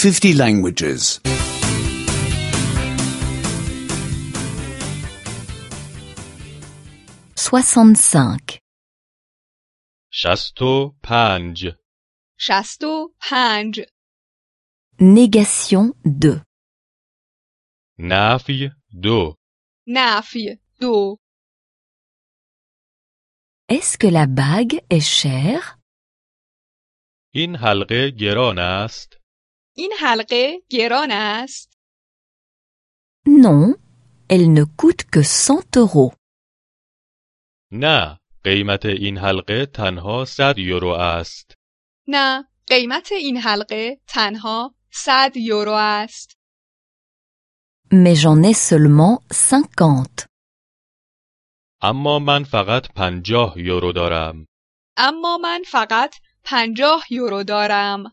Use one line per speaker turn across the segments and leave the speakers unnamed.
50 languages.
65.
65
65
Négation de.
نفی 2
نفی 2
Est-ce que la bague est chère?
این حلقه گران است؟
این حلقه گران است؟
Non, elle ne coûte que 100 euros.
نه، قیمت این حلقه تنها 100 یورو است.
نه، قیمت این حلقه تنها 100 یورو است.
Mais j'en ai seulement 50.
اما من فقط 50 یورو دارم.
اما من فقط 50 یورو دارم.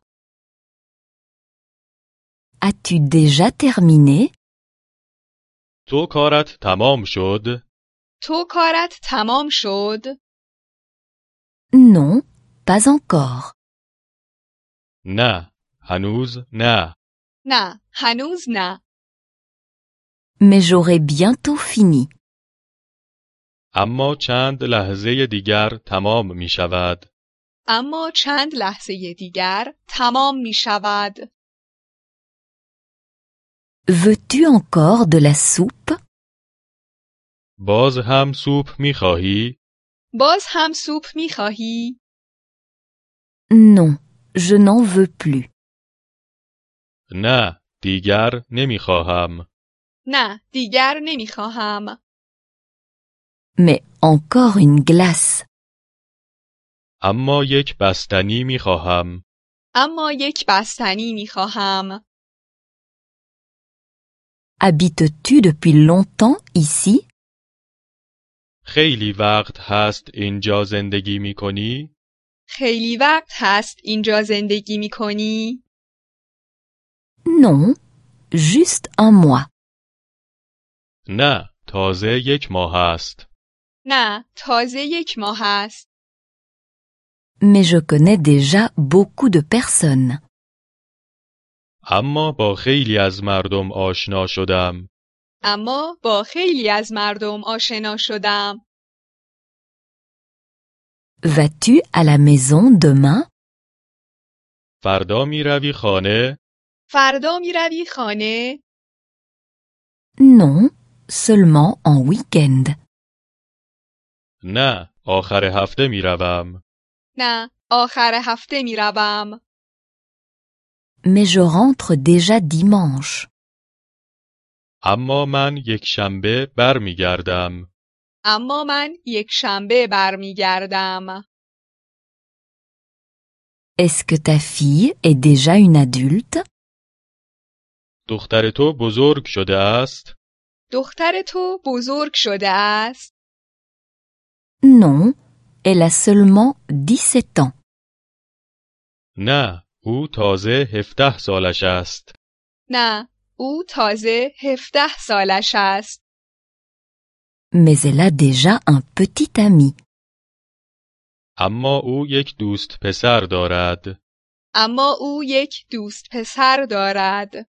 As-tu déjà terminé?
تو کارت تمام شد؟
تو کارت تمام شد؟
Non, pas encore.
نه، هنوز نه.
نه، هنوز نه.
Mais j'aurai bientôt fini.
اما چند لحظه دیگر تمام می شود.
اما چند لحظه دیگر تمام می شود.
Veux-tu encore de la soupe?
باز هم سوپ می خواهی؟
باز هم سوپ می خواهی؟
Non, je n'en veux plus.
نه، دیگر نمی خواهم.
نه، دیگر نمی خواهم.
Mais encore une glace.
اما یک بستنی می خواهم.
اما یک بستنی می خواهم.
Habites-tu depuis longtemps ici?
خیلی وقت هست اینجا زندگی می کنی؟
خیلی وقت هست اینجا زندگی می کنی؟
Non, juste un mois.
نه، تازه 1 ماه است.
نه، تازه 1 ماه است.
Mais je connais déjà beaucoup de personnes.
اما با خیلی از مردم آشنا شدم.
اما با خیلی از مردم آشنا شدم.
Vas-tu à la maison demain?
فردا می روی خانه؟
فردا می روی خانه؟
Non, seulement en week-end.
نه، آخر هفته می روم.
نه، آخر هفته می روم.
Mais je rentre déjà dimanche.
اما من یک شنبه بر می گردم.
اما من یک شنبه برمیگردم.
Est-ce que ta fille est déjà une adulte?
دختر تو بزرگ شده است؟
دختر تو بزرگ شده است؟
Non, elle a seulement 17 ans.
نه، او تازه 17 سالش است.
نه، او تازه 17 سالش است.
Mais elle a déjà un petit ami.
اما او یک دوست پسر دارد.
اما او یک دوست پسر دارد.